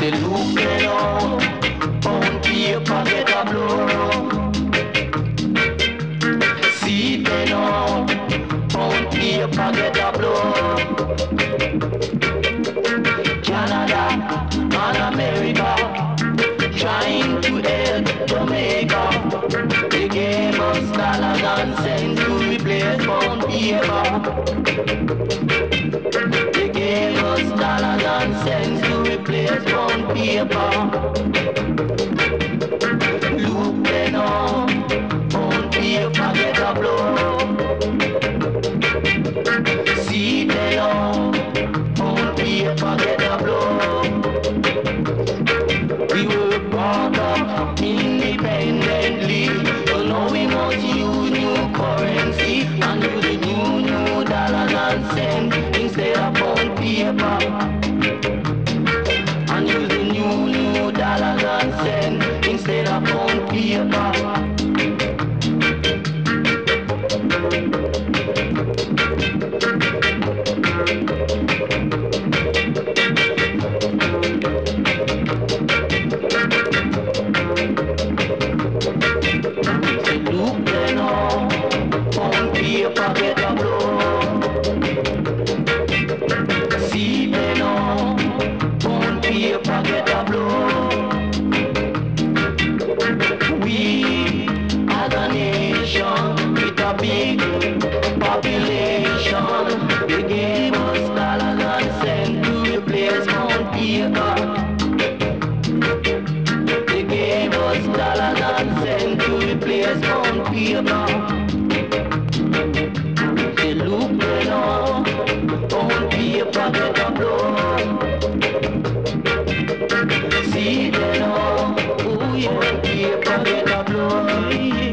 Say look now, pound paper get a blow. See they now, pound paper get a blow. Canada and America trying to help Jamaica. They gave us dollars and cents to replace pound paper. They gave us dollars and cents to replace pound paper. Look they now, pound paper get a blow. See they now, pound paper get a blow. We were brought up independently, so now we must use new currency and use the new dollars and cents instead of pound paper. And use the new dollars and cents instead of pound paper. Look there now, pound paper get a blow. See there now, pound paper get a blow. We as a nation with a big population, they gave us dollars and cents to replace pound paper. They gave us dollars and cents to replace pound paper. They look there now, pound paper get a blow. See there now, ooh yeah, paper get a blow.